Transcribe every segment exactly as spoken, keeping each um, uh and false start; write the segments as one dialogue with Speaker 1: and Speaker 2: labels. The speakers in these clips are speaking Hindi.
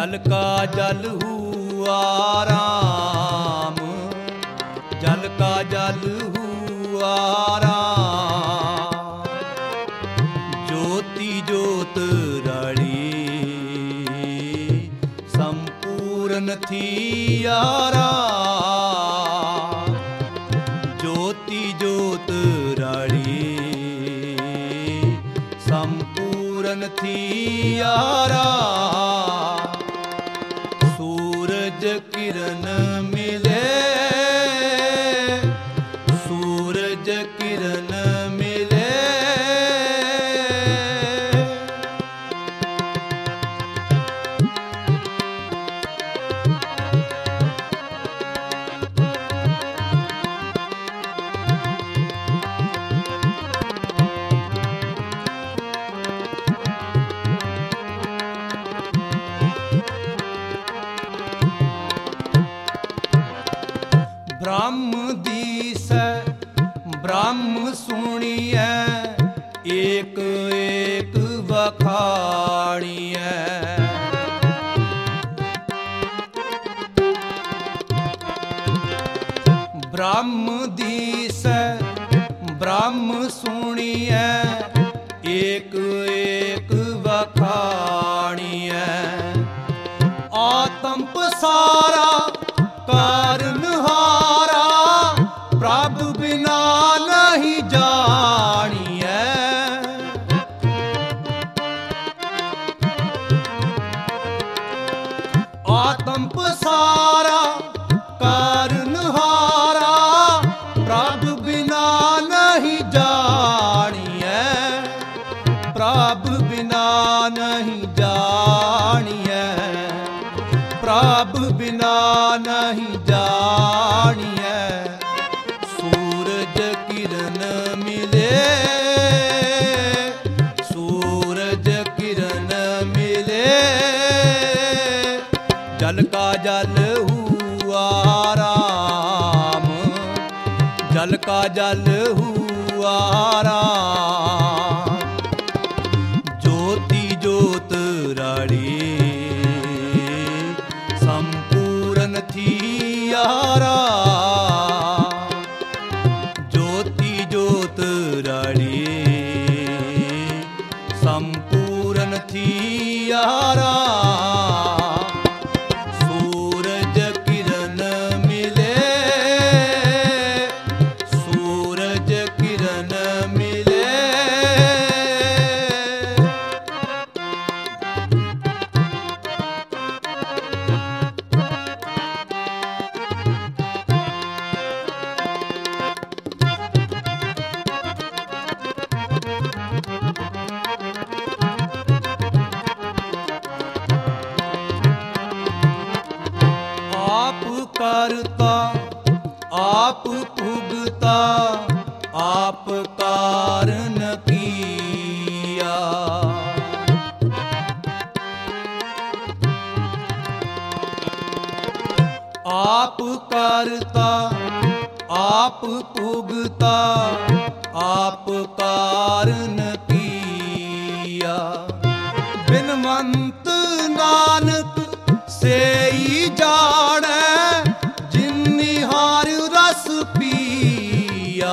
Speaker 1: जल का जल हुआ राम, जल का जल हुआ राम। ज्योति ज्योत रड़ी संपूर्ण थी यारा, ज्योति ज्योत रड़ी संपूर्ण थी यारा। सूरज किरण मिले, सूरज किरण मिले। ब्रह्म दीस ब्रह्म सुनिए, एक एक बखाड़िए। ब्रह्म दीस ब्रह्म सुनिए, एक एक बखाड़िए। आत्म पसारा कारणहारा, प्रभु बिना नहीं जानिए। आत्म पसारा कारणहारा, प्रभु बिना नहीं जानिए। प्रभु बिना नहीं जानिए, प्रभु बिना नहीं जानिए। सूरज किरण मिले, सूरज किरण मिले। जल का जल हुआ राम, जल का जल हुआ राम। ज्योति ज्योत रड़ी संपूर्ण थी यारा, ज्योति ज्योत रड़ी संपूर्ण थी यारा। सूरज किरण मिले, सूरज किरण मिले। आप करता आप भुगता, आप कारण किया। आप करता आप भुगता, आप कारण किया। बिनवंत नानक से ही जाने, जिन्नी हार रस पिया।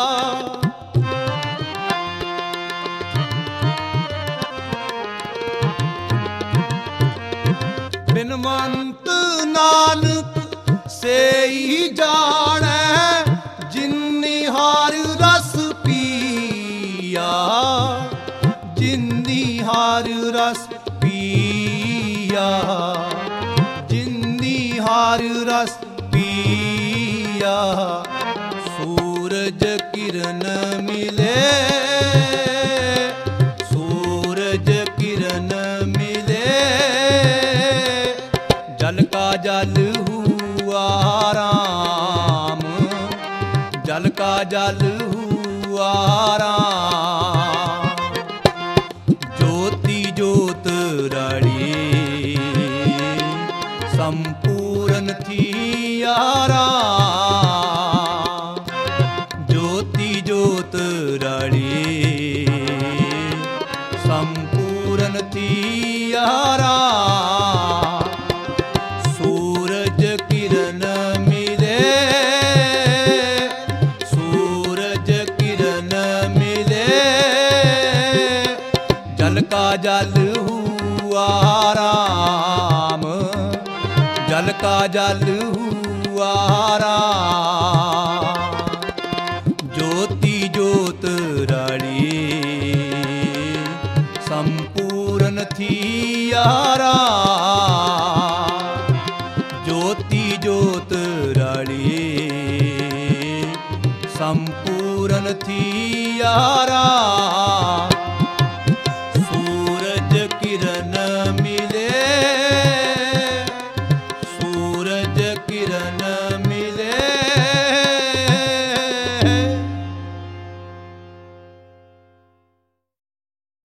Speaker 1: बिनवंत नानक से ही जाने, जिन्नी हार रस पिया। जिन्नी हार रस पिया, जिन्नी हार रस पिया। सूरज किरण मिले, सूरज किरण मिले। जल का जल हुआ राम, जल का जल हुआ राम। ज्योति ज्योत रड़ी संपूर्ण थी यारा, ज्योति ज्योत रड़ी संपूर्ण थी यारा। का जल हुआ राम। ज्योति ज्योत राड़ी संपूर्ण थी यारा। ज्योति ज्योत राड़ी संपूर्ण थी यारा।